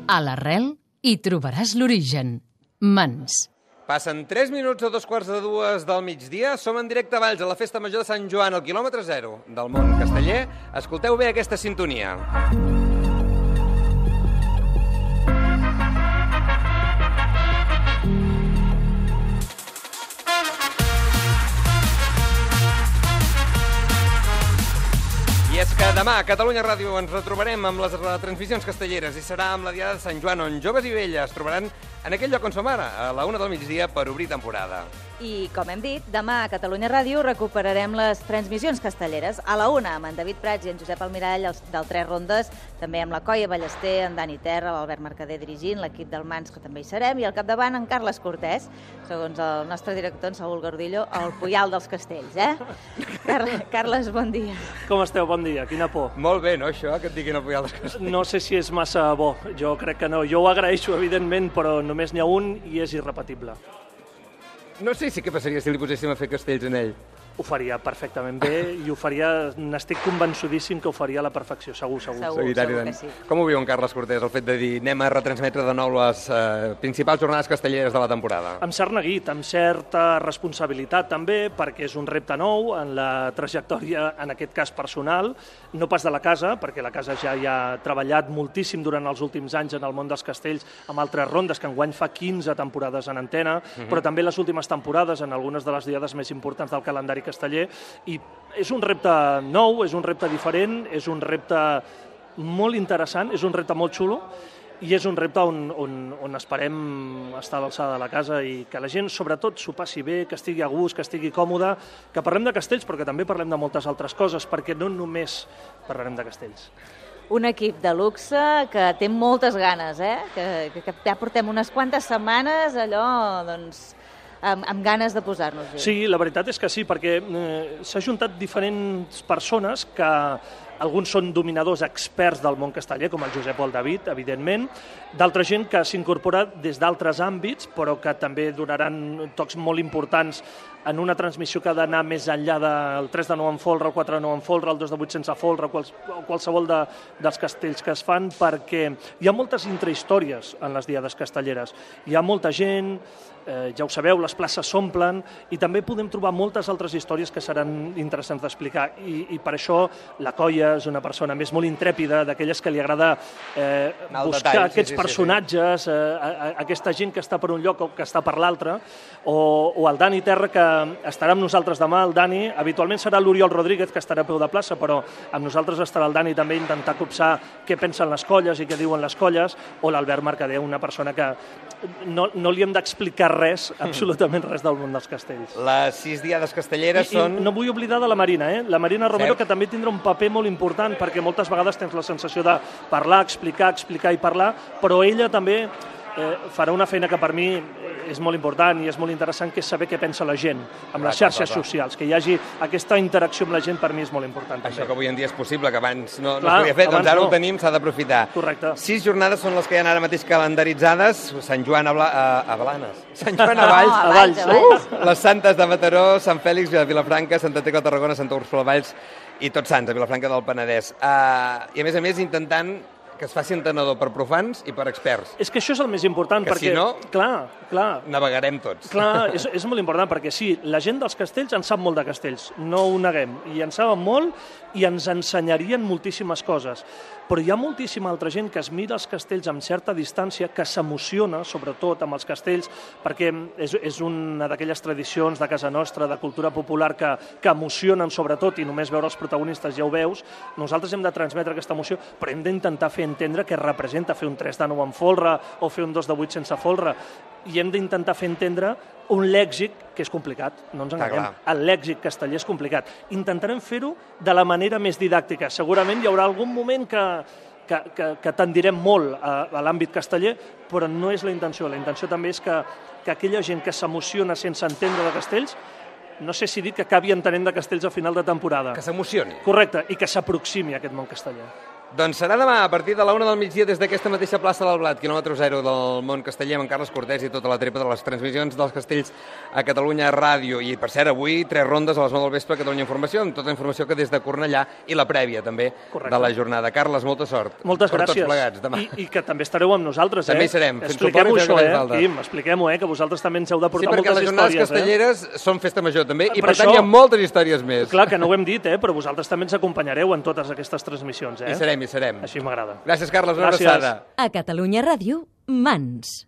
A l'Arrel hi trobaràs l'origen. Mans. Passen 3 minuts a 2:45 del migdia. Som en directe a Valls, a la Festa Major de Sant Joan, al quilòmetre 0 del món casteller. Escolteu bé aquesta sintonia. I és que demà a Catalunya Ràdio ens retrobarem amb les retransmissions castelleres i serà amb la Diada de Sant Joan, on joves i velles trobaran en aquell lloc on som ara, a la 1 del migdia, per obrir temporada. I, com hem dit, demà a Catalunya Ràdio recuperarem les transmissions castelleres. A la 1, amb en David Prats i en Josep Almirall, del Tres Rondes, també amb la Coia Ballester, en Dani Terra, l'Albert Mercader dirigint, l'equip del Mans, que també hi serem, i al capdavant en Carles Cortés, segons el nostre director, en Saúl Gordillo, el Puyal dels Castells, Carles, bon dia. Com esteu? Bon dia. Quina por. Molt bé, no, això, que et diguin el Puyal dels Castells? No sé si és massa bo. Jo crec que no. Jo ho agraeixo, evidentment, però només n'hi ha un i és irrepetible. No sé si què passaria si li poséssim a fer castells en ell. Ho faria perfectament bé i ho faria, n'estic convençudíssim que ho faria a la perfecció, segur. Segur que sí. Com ho viu en Carles Cortés, el fet de dir anem a retransmetre de nou les principals jornades castelleres de la temporada? Amb cert neguit, amb certa responsabilitat també, perquè és un repte nou en la trajectòria, en aquest cas personal, no pas de la casa, perquè la casa ja hi ha treballat moltíssim durant els últims anys en el món dels castells, amb altres rondes, que enguany fa 15 temporades en antena, però també les últimes temporades en algunes de les diades més importants del calendari casteller, i és un repte nou, és un repte diferent, és un repte molt interessant, és un repte molt xulo, i és un repte on esperem estar a l'alçada de la casa i que la gent, sobretot, s'ho passi bé, que estigui a gust, que estigui còmode, que parlem de castells, però que també parlem de moltes altres coses, perquè no només parlarem de castells. Un equip de luxe que té moltes ganes, que ja portem unes quantes setmanes allò, doncs, amb ganes de posar-nos-hi. Sí, la veritat és que sí, perquè s'ha juntat diferents persones que alguns són dominadors experts del món casteller, com el Josep o el David, evidentment, d'altra gent que s'incorpora des d'altres àmbits, però que també donaran tocs molt importants en una transmissió que ha d'anar més enllà del 3 de 9 en folre, el 4 de 9 en folre, el 2 de 8 sense folre, o qualsevol dels castells que es fan, perquè hi ha moltes intrahistòries en les diades castelleres. Hi ha molta gent, ja ho sabeu, les places s'omplen, i també podem trobar moltes altres històries que seran interessants d'explicar. I per això la Coia és una persona més molt intrèpida, d'aquelles que li agrada buscar aquests personatges, aquesta gent que està per un lloc o que està per l'altre, o el Dani Terra, que estarà amb nosaltres demà. El Dani, habitualment serà l'Oriol Rodríguez, que estarà a peu de plaça, però amb nosaltres estarà el Dani també intentar copsar què pensen les colles i què diuen les colles, o l'Albert Mercader, una persona que no li hem d'explicar res, absolutament res del món dels castells. Les 6 diades castelleres són... I no vull oblidar de la Marina, la Marina Romero, que també tindrà un paper molt important, perquè moltes vegades tens la sensació de parlar, explicar i parlar, però ella també farà una feina que per mi és molt important i és molt interessant, que és saber què pensa la gent amb les xarxes socials, que hi hagi aquesta interacció amb la gent, per mi és molt important. Això que avui en dia és possible, que abans no es podia fer, doncs ara ho tenim, s'ha d'aprofitar. Correcte. 6 jornades són les que hi ha ara mateix calendaritzades: Sant Joan a Blanes, Sant Joan a Valls, a Valls. Les Santes de Mataró, Sant Fèlix de Vilafranca, Santa Tecla de Tarragona, Santa Úrsula de Valls i Tots Sants, a Vilafranca del Penedès. I a més intentant que es faci entenedor per profans i per experts. És que això és el més important, que perquè... si no, clar, navegarem tots. Clar, és molt important, perquè sí, la gent dels castells en sap molt de castells, no ho neguem, i en saben molt i ens ensenyarien moltíssimes coses. Però hi ha moltíssima altra gent que es mira els castells amb certa distància, que s'emociona, sobretot, amb els castells, perquè és una d'aquelles tradicions de casa nostra, de cultura popular, que emocionen, sobretot, i només veure els protagonistes ja ho veus. Nosaltres hem de transmetre aquesta emoció, però hem d'intentar fer entendre què representa fer un 3 de 9 en folre o fer un 2 de 8 sense folre. I hem d'intentar fer entendre un lèxic que és complicat, no ens enganyem. El lèxic casteller és complicat. Intentarem fer-ho de la manera més didàctica. Segurament hi haurà algun moment que tendirem molt a l'àmbit casteller, però no és la intenció. La intenció també és que aquella gent que s'emociona sense entendre de castells, no sé si dir que acabi entenent de castells a final de temporada. Que s'emocioni. Correcte, i que s'aproximi a aquest món casteller. Doncs serà demà, a partir de la 1 del migdia, des d'aquesta mateixa plaça del Blat, quilòmetre 0 del món casteller, amb en Carles Cortés i tota la trepa de les transmissions dels castells a Catalunya Ràdio. I, per cert, avui 3 rondes a les 9 del vespre a Catalunya Informació, amb tota la informació que des de Cornellà i la prèvia, també, de la jornada. Carles, molta sort. Moltes per gràcies. Tots plegats, demà. I que també estareu amb nosaltres, També hi serem. Expliquem-ho això, Quim, expliquem-ho, que vosaltres també ens heu de portar moltes històries. Sí, perquè les jornades castelleres són festa major, també, i per això, tant hi ha moltes històries més. Clar, que no ho hem dit, però vosaltres també ens acompanyareu en totes aquestes transmissions. Hi serem. Així m'agrada. Gràcies, Carles, una abraçada. A Catalunya Ràdio, Mans.